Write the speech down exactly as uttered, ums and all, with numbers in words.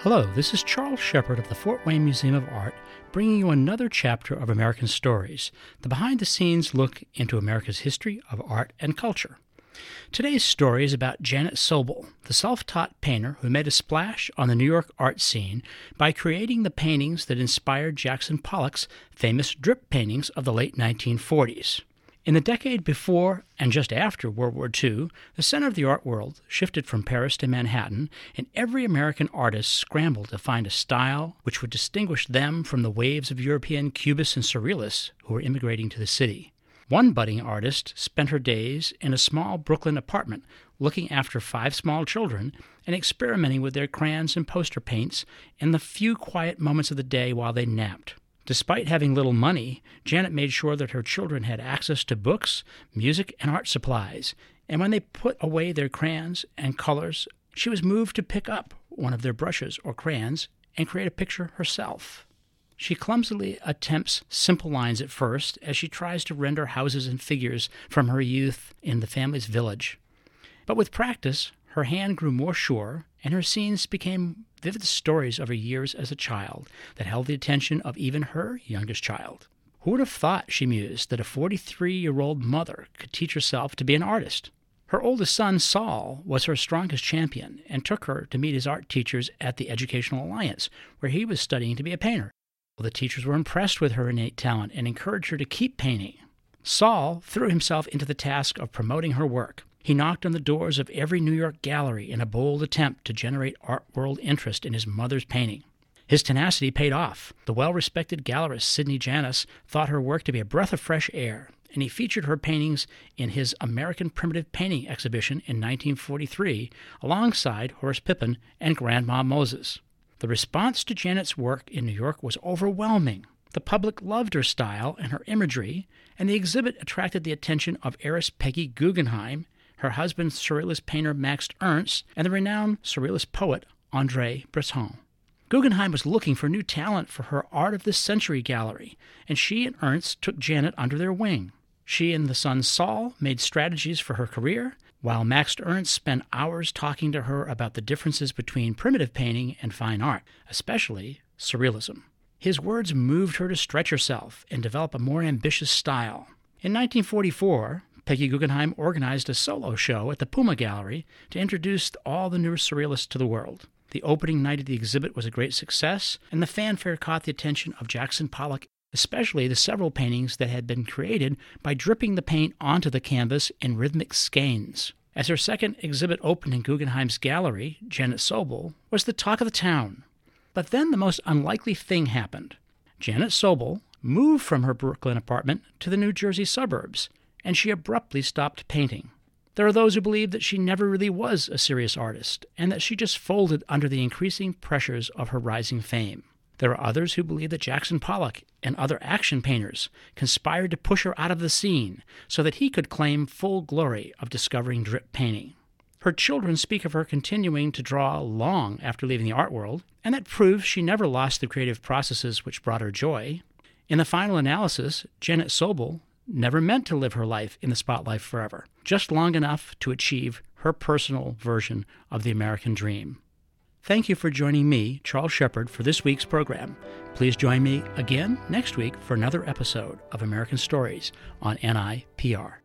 Hello, this is Charles Shepard of the Fort Wayne Museum of Art, bringing you another chapter of American Stories, the behind-the-scenes look into America's history of art and culture. Today's story is about Janet Sobel, the self-taught painter who made a splash on the New York art scene by creating the paintings that inspired Jackson Pollock's famous drip paintings of the late nineteen forties. In the decade before and just after World War Two, the center of the art world shifted from Paris to Manhattan, and every American artist scrambled to find a style which would distinguish them from the waves of European Cubists and Surrealists who were immigrating to the city. One budding artist spent her days in a small Brooklyn apartment looking after five small children and experimenting with their crayons and poster paints in the few quiet moments of the day while they napped. Despite having little money, Janet made sure that her children had access to books, music, and art supplies, and when they put away their crayons and colors, she was moved to pick up one of their brushes or crayons and create a picture herself. She clumsily attempts simple lines at first as she tries to render houses and figures from her youth in the family's village. But with practice, her hand grew more sure, and her scenes became vivid stories of her years as a child that held the attention of even her youngest child. Who would have thought, she mused, that a forty-three-year-old mother could teach herself to be an artist? Her oldest son, Saul, was her strongest champion and took her to meet his art teachers at the Educational Alliance, where he was studying to be a painter. The teachers were impressed with her innate talent and encouraged her to keep painting. Saul threw himself into the task of promoting her work. He knocked on the doors of every New York gallery in a bold attempt to generate art world interest in his mother's painting. His tenacity paid off. The well-respected gallerist Sidney Janis thought her work to be a breath of fresh air, and he featured her paintings in his American Primitive Painting exhibition in nineteen forty-three, alongside Horace Pippin and Grandma Moses. The response to Janet's work in New York was overwhelming. The public loved her style and her imagery, and the exhibit attracted the attention of heiress Peggy Guggenheim, her husband, Surrealist painter Max Ernst, and the renowned Surrealist poet André Breton. Guggenheim was looking for new talent for her Art of the Century gallery, and she and Ernst took Janet under their wing. She and the son Saul made strategies for her career, while Max Ernst spent hours talking to her about the differences between primitive painting and fine art, especially Surrealism. His words moved her to stretch herself and develop a more ambitious style. In nineteen forty-four, Peggy Guggenheim organized a solo show at the Puma Gallery to introduce all the new Surrealists to the world. The opening night of the exhibit was a great success, and the fanfare caught the attention of Jackson Pollock, especially the several paintings that had been created by dripping the paint onto the canvas in rhythmic skeins. As her second exhibit opened in Guggenheim's gallery, Janet Sobel was the talk of the town. But then the most unlikely thing happened. Janet Sobel moved from her Brooklyn apartment to the New Jersey suburbs, and she abruptly stopped painting. There are those who believe that she never really was a serious artist, and that she just folded under the increasing pressures of her rising fame. There are others who believe that Jackson Pollock and other action painters conspired to push her out of the scene so that he could claim full glory of discovering drip painting. Her children speak of her continuing to draw long after leaving the art world, and that proves she never lost the creative processes which brought her joy. In the final analysis, Janet Sobel never meant to live her life in the spotlight forever, just long enough to achieve her personal version of the American dream. Thank you for joining me, Charles Shepard, for this week's program. Please join me again next week for another episode of American Stories on N I P R.